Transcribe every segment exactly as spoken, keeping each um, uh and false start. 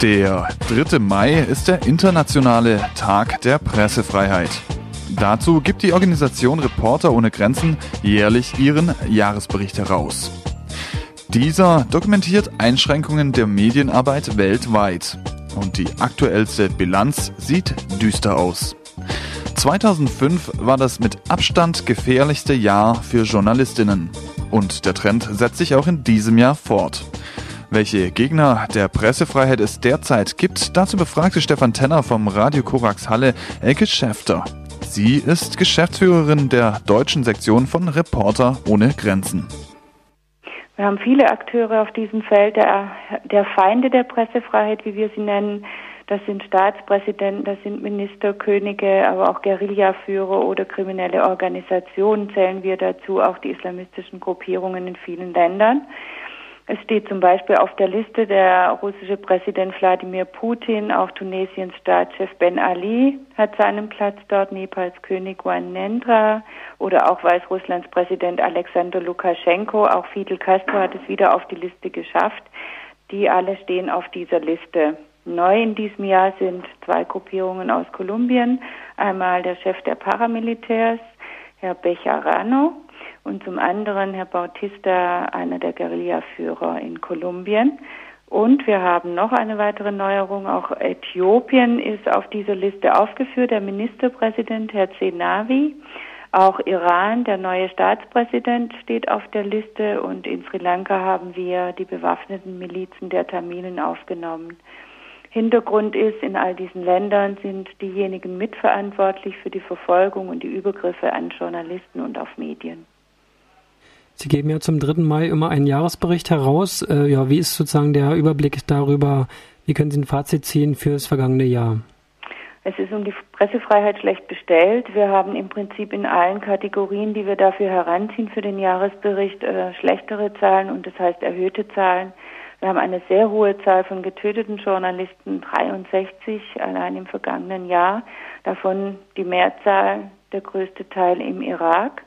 Der dritte Mai ist der internationale Tag der Pressefreiheit. Dazu gibt die Organisation Reporter ohne Grenzen jährlich ihren Jahresbericht heraus. Dieser dokumentiert Einschränkungen der Medienarbeit weltweit. Und die aktuellste Bilanz sieht düster aus. zweitausendfünf war das mit Abstand gefährlichste Jahr für Journalistinnen. Und der Trend setzt sich auch in diesem Jahr fort. Welche Gegner der Pressefreiheit es derzeit gibt, dazu befragte Stefan Tenner vom Radio Korax Halle Elke Schäfter. Sie ist Geschäftsführerin der deutschen Sektion von Reporter ohne Grenzen. Wir haben viele Akteure auf diesem Feld der, der Feinde der Pressefreiheit, wie wir sie nennen. Das sind Staatspräsidenten, das sind Minister, Könige, aber auch Guerillaführer oder kriminelle Organisationen zählen wir dazu, auch die islamistischen Gruppierungen in vielen Ländern. Es steht zum Beispiel auf der Liste der russische Präsident Wladimir Putin, auch Tunesiens Staatschef Ben Ali hat seinen Platz dort, Nepals König Gyanendra oder auch Weißrusslands Präsident Alexander Lukaschenko, auch Fidel Castro hat es wieder auf die Liste geschafft. Die alle stehen auf dieser Liste. Neu in diesem Jahr sind zwei Gruppierungen aus Kolumbien, einmal der Chef der Paramilitärs, Herr Bejarano, und zum anderen Herr Bautista, einer der Guerillaführer in Kolumbien. Und wir haben noch eine weitere Neuerung, auch Äthiopien ist auf dieser Liste aufgeführt, der Ministerpräsident Herr Zenawi. Auch Iran, der neue Staatspräsident, steht auf der Liste und in Sri Lanka haben wir die bewaffneten Milizen der Tamilen aufgenommen. Hintergrund ist, in all diesen Ländern sind diejenigen mitverantwortlich für die Verfolgung und die Übergriffe an Journalisten und auf Medien. Sie geben ja zum dritten Mai immer einen Jahresbericht heraus. Äh, ja, wie ist sozusagen der Überblick darüber? Wie können Sie ein Fazit ziehen für das vergangene Jahr? Es ist um die Pressefreiheit schlecht bestellt. Wir haben im Prinzip in allen Kategorien, die wir dafür heranziehen für den Jahresbericht, äh, schlechtere Zahlen und das heißt erhöhte Zahlen. Wir haben eine sehr hohe Zahl von getöteten Journalisten, dreiundsechzig allein im vergangenen Jahr. Davon die Mehrzahl, der größte Teil im Irak.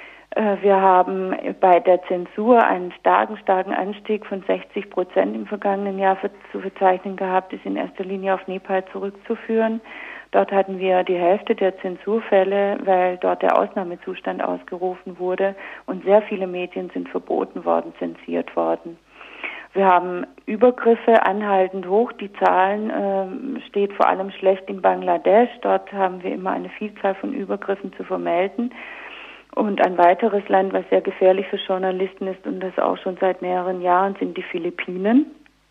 Wir haben bei der Zensur einen starken, starken Anstieg von sechzig Prozent im vergangenen Jahr zu verzeichnen gehabt, ist in erster Linie auf Nepal zurückzuführen. Dort hatten wir die Hälfte der Zensurfälle, weil dort der Ausnahmezustand ausgerufen wurde und sehr viele Medien sind verboten worden, zensiert worden. Wir haben Übergriffe anhaltend hoch. Die Zahlen äh, steht vor allem schlecht in Bangladesch. Dort haben wir immer eine Vielzahl von Übergriffen zu vermelden. Und ein weiteres Land, was sehr gefährlich für Journalisten ist und das auch schon seit mehreren Jahren, sind die Philippinen.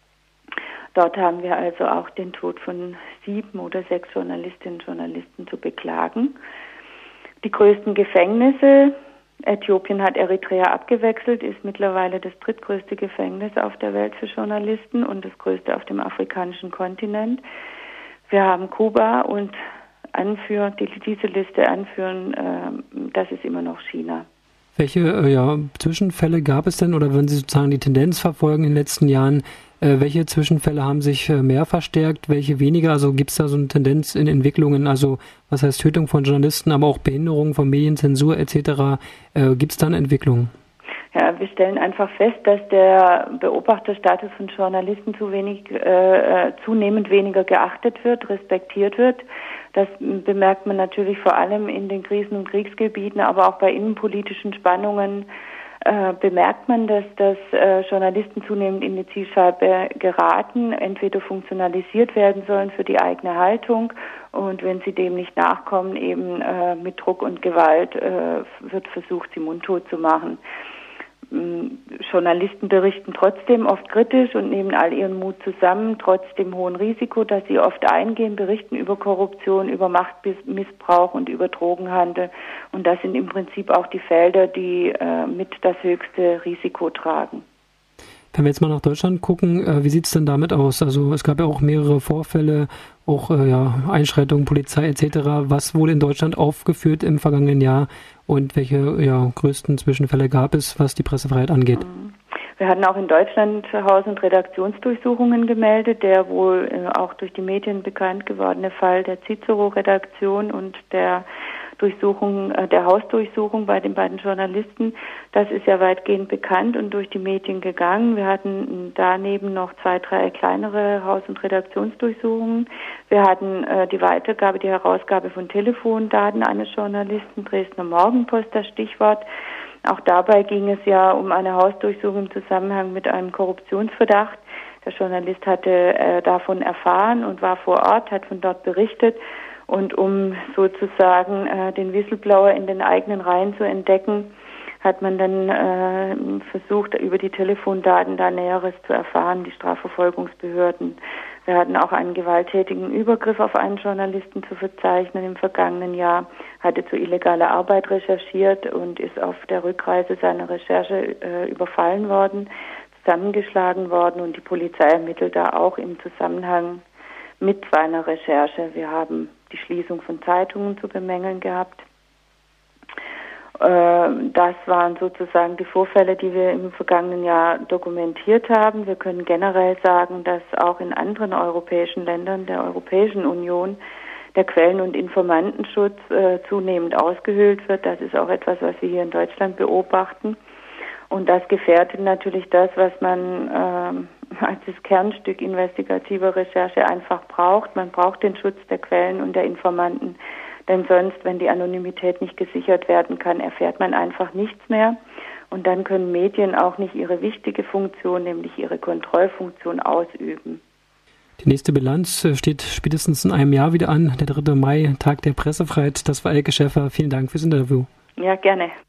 Dort haben wir also auch den Tod von sieben oder sechs Journalistinnen und Journalisten zu beklagen. Die größten Gefängnisse, Äthiopien hat Eritrea abgewechselt, ist mittlerweile das drittgrößte Gefängnis auf der Welt für Journalisten und das größte auf dem afrikanischen Kontinent. Wir haben Kuba und anführen, die diese Liste anführen, äh, das ist immer noch China. Welche äh, ja, Zwischenfälle gab es denn, oder wenn Sie sozusagen die Tendenz verfolgen in den letzten Jahren, äh, welche Zwischenfälle haben sich äh, mehr verstärkt, welche weniger? Also gibt es da so eine Tendenz in Entwicklungen, also was heißt Tötung von Journalisten, aber auch Behinderung von Medien, Zensur et cetera. Äh, gibt es da eine Entwicklung? Ja, wir stellen einfach fest, dass der Beobachterstatus von Journalisten zu wenig, äh, zunehmend weniger geachtet wird, respektiert wird. Das bemerkt man natürlich vor allem in den Krisen- und Kriegsgebieten, aber auch bei innenpolitischen Spannungen äh, bemerkt man, dass, dass äh, Journalisten zunehmend in die Zielscheibe geraten, entweder funktionalisiert werden sollen für die eigene Haltung und wenn sie dem nicht nachkommen, eben äh, mit Druck und Gewalt äh, wird versucht, sie mundtot zu machen. Journalisten berichten trotzdem oft kritisch und nehmen all ihren Mut zusammen, trotz dem hohen Risiko, das sie oft eingehen, berichten über Korruption, über Machtmissbrauch und über Drogenhandel. Und das sind im Prinzip auch die Felder, die äh, mit das höchste Risiko tragen. Wenn wir jetzt mal nach Deutschland gucken, äh, wie sieht es denn damit aus? Also es gab ja auch mehrere Vorfälle, auch äh, ja, Einschreitungen, Polizei et cetera. Was wurde in Deutschland aufgeführt im vergangenen Jahr und welche ja, größten Zwischenfälle gab es, was die Pressefreiheit angeht? Wir hatten auch in Deutschland Haus- und Redaktionsdurchsuchungen gemeldet, der wohl äh, auch durch die Medien bekannt gewordene Fall der Cicero-Redaktion und der Durchsuchung, äh, der Hausdurchsuchung bei den beiden Journalisten. Das ist ja weitgehend bekannt und durch die Medien gegangen. Wir hatten daneben noch zwei, drei kleinere Haus- und Redaktionsdurchsuchungen. Wir hatten äh, die Weitergabe, die Herausgabe von Telefondaten eines Journalisten, Dresdner Morgenpost, das Stichwort. Auch dabei ging es ja um eine Hausdurchsuchung im Zusammenhang mit einem Korruptionsverdacht. Der Journalist hatte äh, davon erfahren und war vor Ort, hat von dort berichtet. Und um sozusagen äh, den Whistleblower in den eigenen Reihen zu entdecken, hat man dann äh, versucht, über die Telefondaten da Näheres zu erfahren, die Strafverfolgungsbehörden. Wir hatten auch einen gewalttätigen Übergriff auf einen Journalisten zu verzeichnen im vergangenen Jahr, hatte zu illegaler Arbeit recherchiert und ist auf der Rückreise seiner Recherche äh, überfallen worden, zusammengeschlagen worden und die Polizei ermittelt da auch im Zusammenhang mit seiner Recherche. Wir haben die Schließung von Zeitungen zu bemängeln gehabt. Das waren sozusagen die Vorfälle, die wir im vergangenen Jahr dokumentiert haben. Wir können generell sagen, dass auch in anderen europäischen Ländern der Europäischen Union der Quellen- und Informantenschutz äh, zunehmend ausgehöhlt wird. Das ist auch etwas, was wir hier in Deutschland beobachten. Und das gefährdet natürlich das, was man äh, als das Kernstück investigativer Recherche einfach braucht. Man braucht den Schutz der Quellen und der Informanten. Denn sonst, wenn die Anonymität nicht gesichert werden kann, erfährt man einfach nichts mehr. Und dann können Medien auch nicht ihre wichtige Funktion, nämlich ihre Kontrollfunktion, ausüben. Die nächste Bilanz steht spätestens in einem Jahr wieder an, der dritte Mai, Tag der Pressefreiheit. Das war Elke Schäffer. Vielen Dank fürs Interview. Ja, gerne.